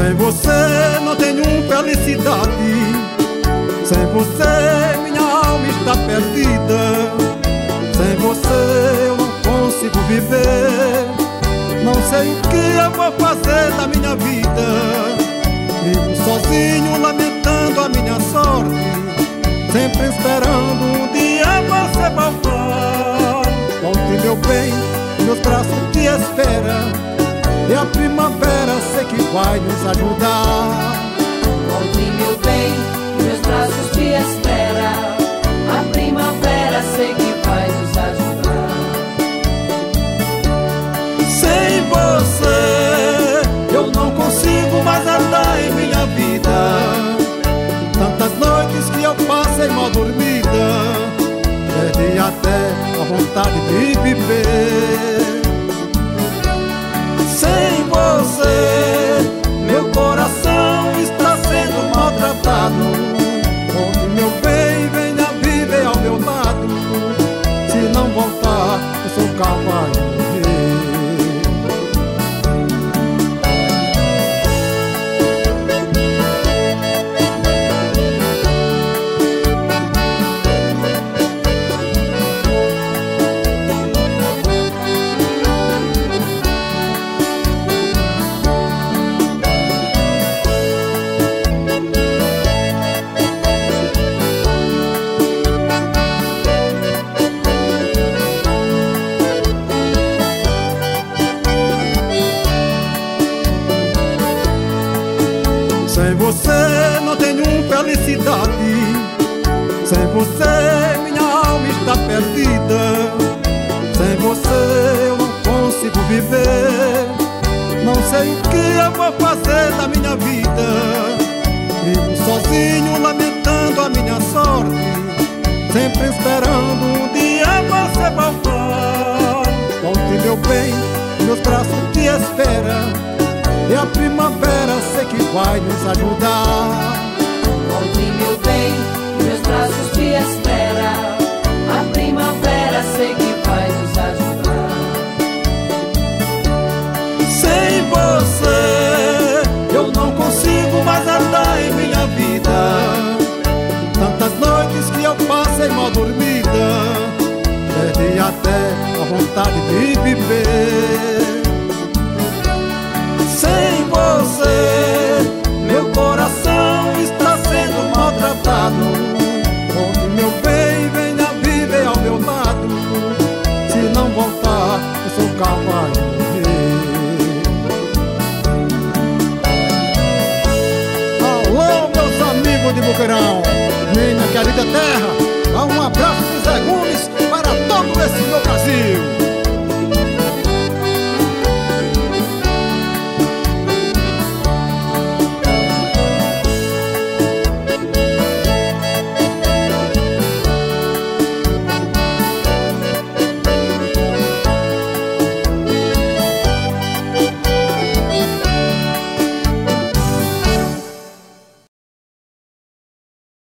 Sem você não tenho felicidade. Sem você minha alma está perdida. Sem você eu não consigo viver. Não sei o que eu vou fazer da minha vida. Vivo sozinho lamentando a minha sorte, sempre esperando um dia você voltar. Volte meu bem, meus braços te esperam, e a primavera sei que vai nos ajudar. Volte meu bem, meus braços te esperam, a primavera sei que vai nos ajudar. Sem você eu não consigo mais andar em minha vida. Tantas noites que eu passei mal dormida, perdi até a vontade de viver. Sem você meu coração está sendo maltratado. Volte meu bem, venha viver ao meu lado. Se não voltar eu sou capaz de morrer. Sem você não tenho felicidade. Sem você minha alma está perdida. Sem você eu não consigo viver. Não sei o que eu vou fazer da minha vida. Vivo sozinho lamentando a minha sorte, sempre esperando um dia você voltar. Volte meu bem, meus braços te esperam, e a primavera sei que vai nos ajudar. Volte meu bem, meus braços te esperam, a primavera sei que vai nos ajudar. Sem você eu não consigo mais andar em minha vida. Tantas noites que eu passei mal dormida, perdi até a vontade de viver. Sem você meu coração está sendo maltratado. Volte meu bem, venha viver ao meu lado. Se não voltar eu sou capaz de morrer. Alô meus amigos de Boqueirão, minha querida terra, dá um abraço de Zé Gomes para todo esse meu Brasil.